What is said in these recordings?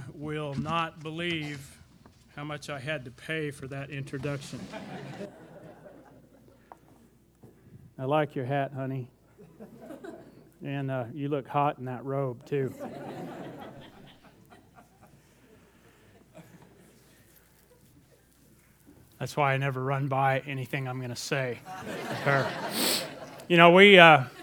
will not believe how much I had to pay for that introduction. I like your hat, honey. And you look hot in that robe, too. That's why I never run by anything I'm going to say. You know, we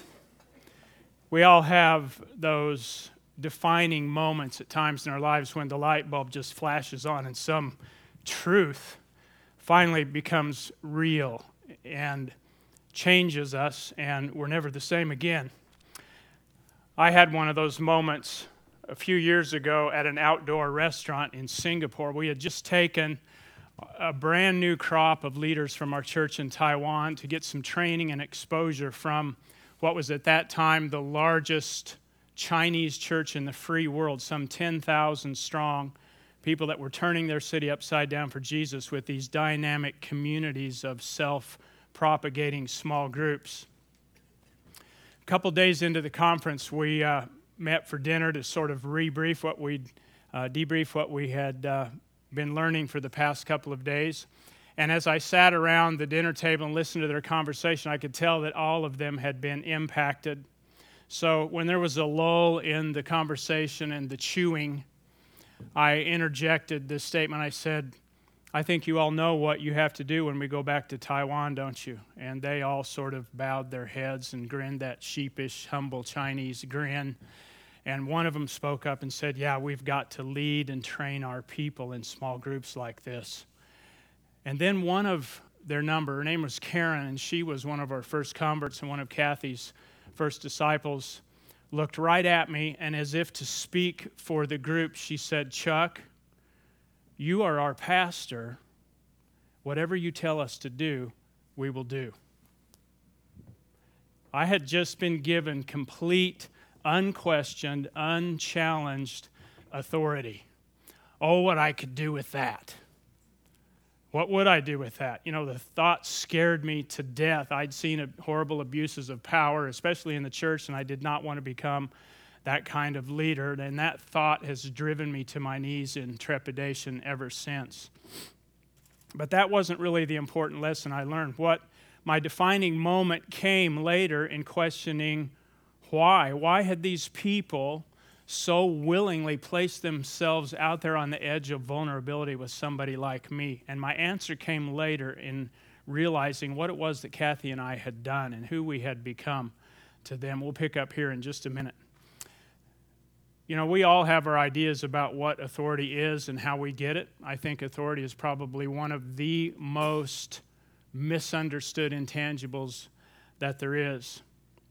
all have those defining moments at times in our lives when the light bulb just flashes on and some truth finally becomes real and changes us, and we're never the same again. I had one of those moments a few years ago at an outdoor restaurant in Singapore. We had just taken a brand new crop of leaders from our church in Taiwan to get some training and exposure from what was at that time the largest Chinese church in the free world, some 10,000 strong, people that were turning their city upside down for Jesus with these dynamic communities of self-propagating small groups. A couple days into the conference, we met for dinner to sort of debrief what we had been learning for the past couple of days. And as I sat around the dinner table and listened to their conversation, I could tell that all of them had been impacted. So when there was a lull in the conversation and the chewing, I interjected this statement. I said, I think you all know what you have to do when we go back to Taiwan, don't you? And they all sort of bowed their heads and grinned that sheepish, humble Chinese grin. And one of them spoke up and said, yeah, we've got to lead and train our people in small groups like this. And then one of their number, her name was Karen, and she was one of our first converts and one of Kathy's first disciples, looked right at me, and as if to speak for the group, she said, Chuck, you are our pastor. Whatever you tell us to do, we will do. I had just been given complete, unquestioned, unchallenged authority. Oh, what I could do with that. What would I do with that? You know, the thought scared me to death. I'd seen horrible abuses of power, especially in the church, and I did not want to become that kind of leader. And that thought has driven me to my knees in trepidation ever since. But that wasn't really the important lesson I learned. What my defining moment came later in questioning why. Why had these people so willingly placed themselves out there on the edge of vulnerability with somebody like me? And my answer came later in realizing what it was that Kathy and I had done and who we had become to them. We'll pick up here in just a minute. You know, we all have our ideas about what authority is and how we get it. I think authority is probably one of the most misunderstood intangibles that there is.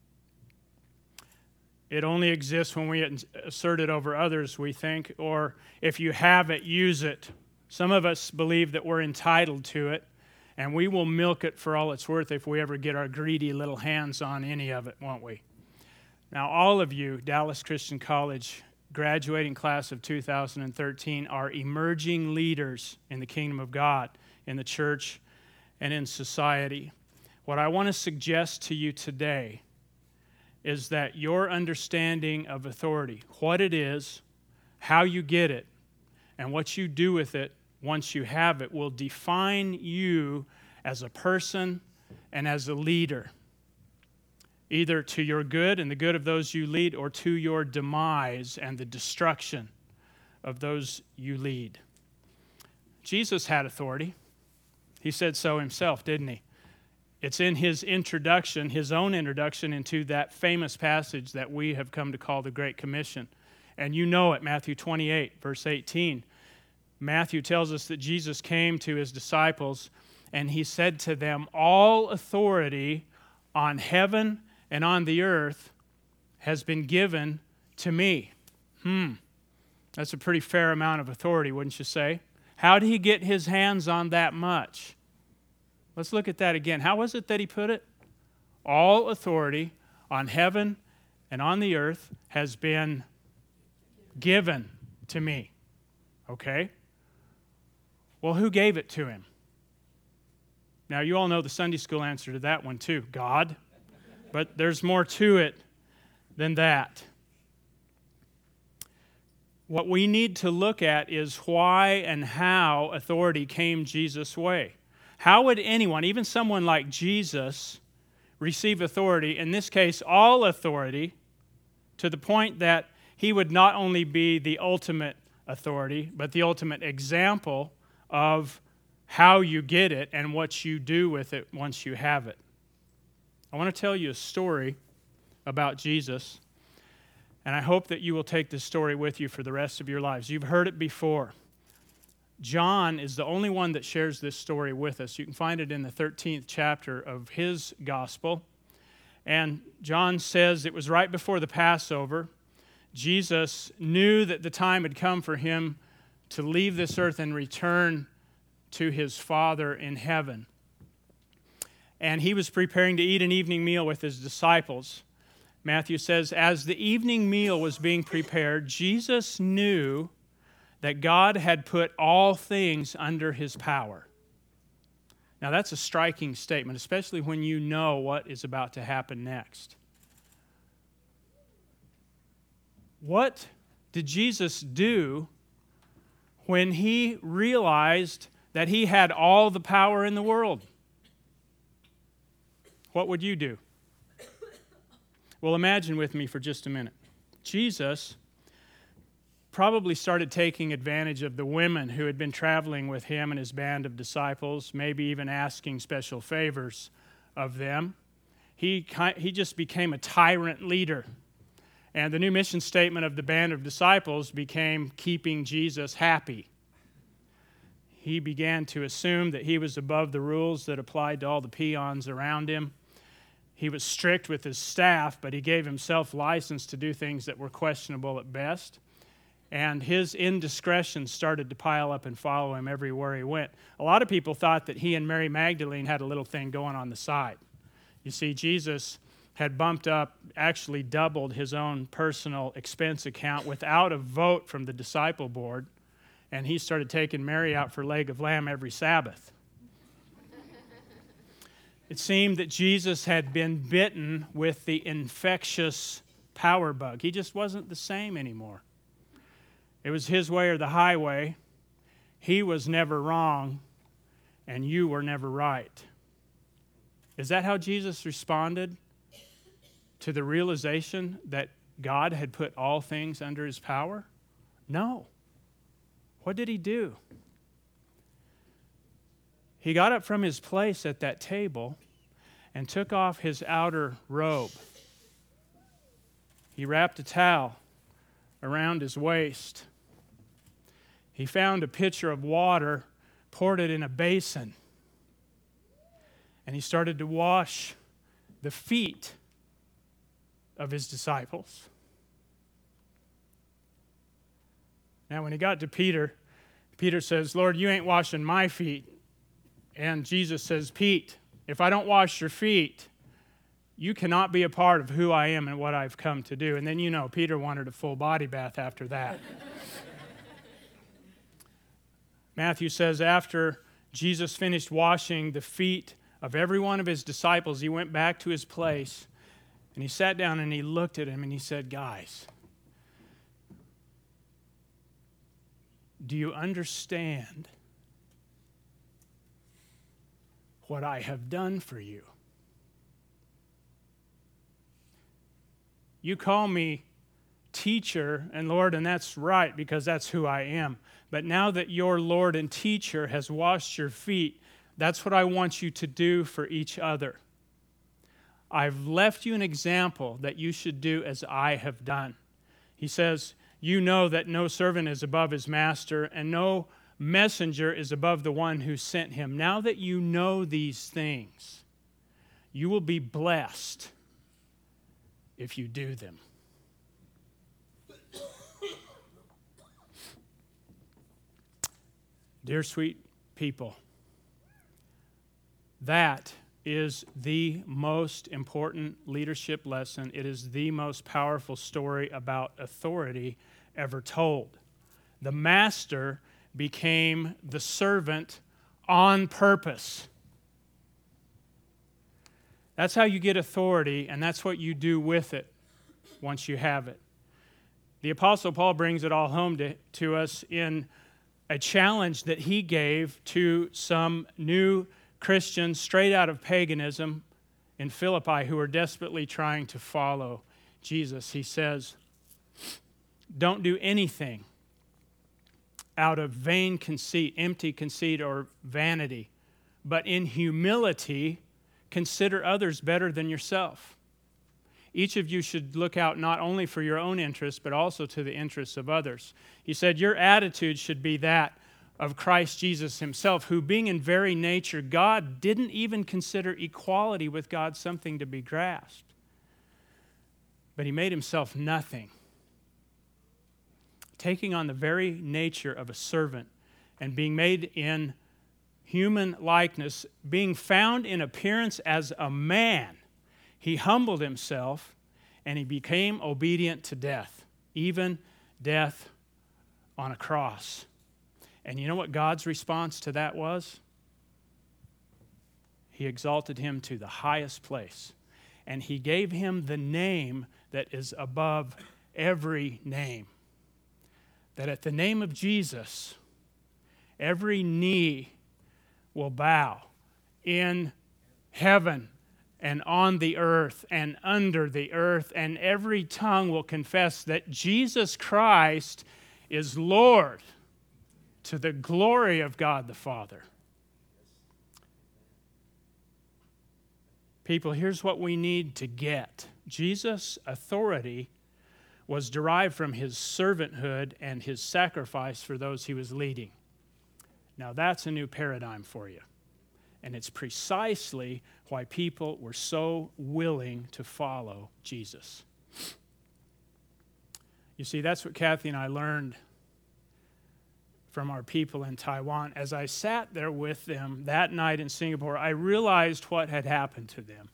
It only exists when we assert it over others, we think, or if you have it, use it. Some of us believe that we're entitled to it, and we will milk it for all it's worth if we ever get our greedy little hands on any of it, won't we? Now, all of you, Dallas Christian College graduating class of 2013, are emerging leaders in the kingdom of God, in the church, and in society. What I want to suggest to you today is that your understanding of authority, what it is, how you get it, and what you do with it once you have it will define you as a person and as a leader, either to your good and the good of those you lead, or to your demise and the destruction of those you lead. Jesus had authority. He said so himself, didn't he? It's in his introduction, his own introduction into that famous passage that we have come to call the Great Commission. And you know it, Matthew 28, verse 18. Matthew tells us that Jesus came to his disciples and he said to them, all authority on heaven and on the earth has been given to me. That's a pretty fair amount of authority, wouldn't you say? How did he get his hands on that much? Let's look at that again. How was it that he put it? All authority on heaven and on the earth has been given to me. Okay? Well, who gave it to him? Now, you all know the Sunday school answer to that one too. God. But there's more to it than that. What we need to look at is why and how authority came Jesus' way. How would anyone, even someone like Jesus, receive authority, in this case, all authority, to the point that he would not only be the ultimate authority, but the ultimate example of how you get it and what you do with it once you have it. I want to tell you a story about Jesus, and I hope that you will take this story with you for the rest of your lives. You've heard it before. John is the only one that shares this story with us. You can find it in the 13th chapter of his gospel. And John says it was right before the Passover. Jesus knew that the time had come for him to leave this earth and return to his Father in heaven. And he was preparing to eat an evening meal with his disciples. Matthew says, as the evening meal was being prepared, Jesus knew that God had put all things under his power. Now that's a striking statement, especially when you know what is about to happen next. What did Jesus do when he realized that he had all the power in the world? What would you do? Well, imagine with me for just a minute. Jesus probably started taking advantage of the women who had been traveling with him and his band of disciples, maybe even asking special favors of them. He just became a tyrant leader. And the new mission statement of the band of disciples became keeping Jesus happy. He began to assume that he was above the rules that applied to all the peons around him. He was strict with his staff, but he gave himself license to do things that were questionable at best. And his indiscretions started to pile up and follow him everywhere he went. A lot of people thought that he and Mary Magdalene had a little thing going on the side. You see, Jesus had bumped up, actually doubled his own personal expense account without a vote from the disciple board, and he started taking Mary out for leg of lamb every Sabbath. It seemed that Jesus had been bitten with the infectious power bug. He just wasn't the same anymore. It was his way or the highway. He was never wrong, and you were never right. Is that how Jesus responded to the realization that God had put all things under his power? No. What did he do? He got up from his place at that table and took off his outer robe. He wrapped a towel around his waist. He found a pitcher of water, poured it in a basin, and he started to wash the feet of his disciples. Now, when he got to Peter, Peter says, Lord, you ain't washing my feet. And Jesus says, Pete, if I don't wash your feet, you cannot be a part of who I am and what I've come to do. And then you know, Peter wanted a full body bath after that. Matthew says after Jesus finished washing the feet of every one of his disciples, he went back to his place and he sat down and he looked at him and he said, guys, do you understand what I have done for you? You call me teacher and Lord, and that's right because that's who I am. But now that your Lord and teacher has washed your feet, that's what I want you to do for each other. I've left you an example that you should do as I have done. He says, you know that no servant is above his master, and no messenger is above the one who sent him. Now that you know these things, you will be blessed if you do them. Dear sweet people, that is the most important leadership lesson. It is the most powerful story about authority ever told. The master became the servant on purpose. That's how you get authority, and that's what you do with it once you have it. The Apostle Paul brings it all home to us in a challenge that he gave to some new Christians straight out of paganism in Philippi who were desperately trying to follow Jesus. He says, don't do anything out of vain conceit, empty conceit, or vanity, but in humility consider others better than yourself. Each of you should look out not only for your own interests, but also to the interests of others. He said, your attitude should be that of Christ Jesus himself, who being in very nature God, didn't even consider equality with God something to be grasped. But he made himself nothing, taking on the very nature of a servant and being made in human likeness, being found in appearance as a man. He humbled himself, and he became obedient to death, even death on a cross. And you know what God's response to that was? He exalted him to the highest place, and he gave him the name that is above every name. That at the name of Jesus, every knee will bow in heaven and on the earth and under the earth, and every tongue will confess that Jesus Christ is Lord, to the glory of God the Father. People, here's what we need to get. Jesus' authority was derived from his servanthood and his sacrifice for those he was leading. Now that's a new paradigm for you. And it's precisely why people were so willing to follow Jesus. You see, that's what Kathy and I learned from our people in Taiwan. As I sat there with them that night in Singapore, I realized what had happened to them.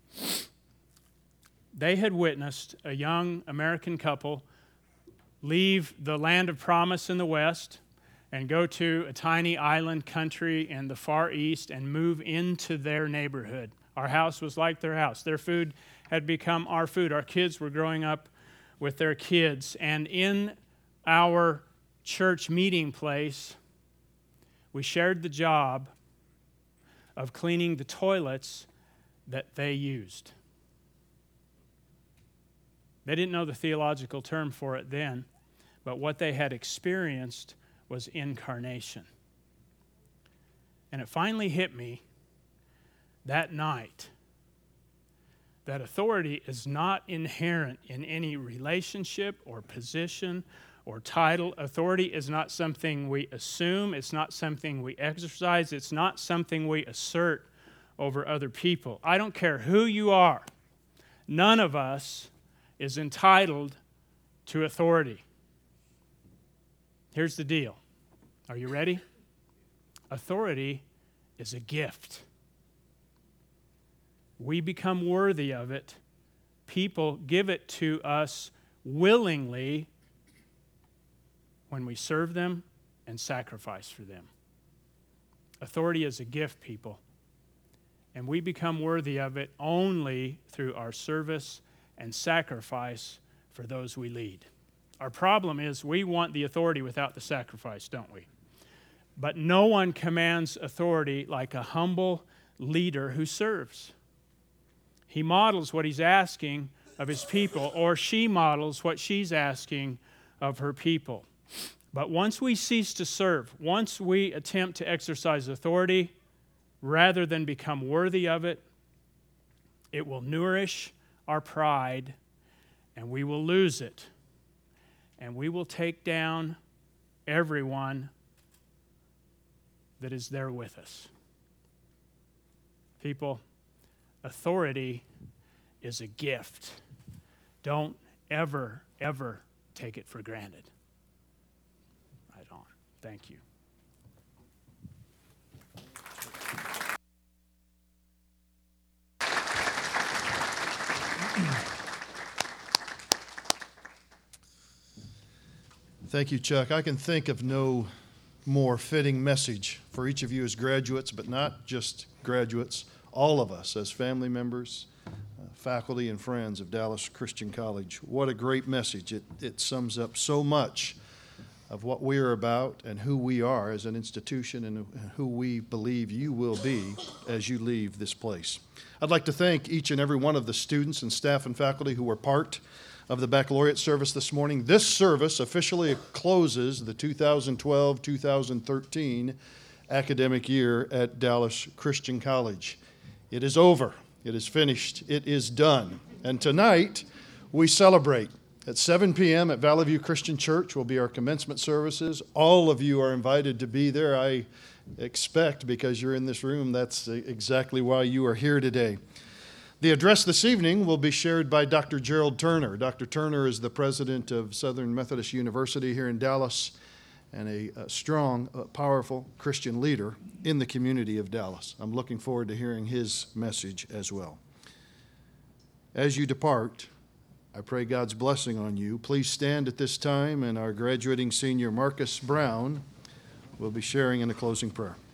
They had witnessed a young American couple leave the land of promise in the West and go to a tiny island country in the Far East and move into their neighborhood. Our house was like their house. Their food had become our food. Our kids were growing up with their kids. And in our church meeting place, we shared the job of cleaning the toilets that they used. They didn't know the theological term for it then, but what they had experienced was incarnation. And it finally hit me that night that authority is not inherent in any relationship or position or title. Authority is not something we assume. It's not something we exercise. It's not something we assert over other people. I don't care who you are. None of us is entitled to authority. Here's the deal. Are you ready? Authority is a gift. We become worthy of it. People give it to us willingly when we serve them and sacrifice for them. Authority is a gift, people. And we become worthy of it only through our service and sacrifice for those we lead. Our problem is we want the authority without the sacrifice, don't we? But no one commands authority like a humble leader who serves. He models what he's asking of his people, or she models what she's asking of her people. But once we cease to serve, once we attempt to exercise authority rather than become worthy of it, it will nourish our pride and we will lose it. And we will take down everyone that is there with us. People, authority is a gift. Don't ever, ever take it for granted. Right on. Thank you. Thank you, Chuck. I can think of no more fitting message for each of you as graduates, but not just graduates, all of us as family members, faculty, and friends of Dallas Christian College. What a great message. It sums up so much of what we are about and who we are as an institution and who we believe you will be as you leave this place. I'd like to thank each and every one of the students and staff and faculty who were part of the baccalaureate service this morning. This service officially closes the 2012-2013 academic year at Dallas Christian College. It is over. It is finished. It is done. And tonight, we celebrate. At 7 p.m. at Valley View Christian Church will be our commencement services. All of you are invited to be there. I expect, because you're in this room, that's exactly why you are here today. The address this evening will be shared by Dr. Gerald Turner. Dr. Turner is the president of Southern Methodist University here in Dallas and a strong, powerful Christian leader in the community of Dallas. I'm looking forward to hearing his message as well. As you depart, I pray God's blessing on you. Please stand at this time, and our graduating senior Marcus Brown will be sharing in a closing prayer.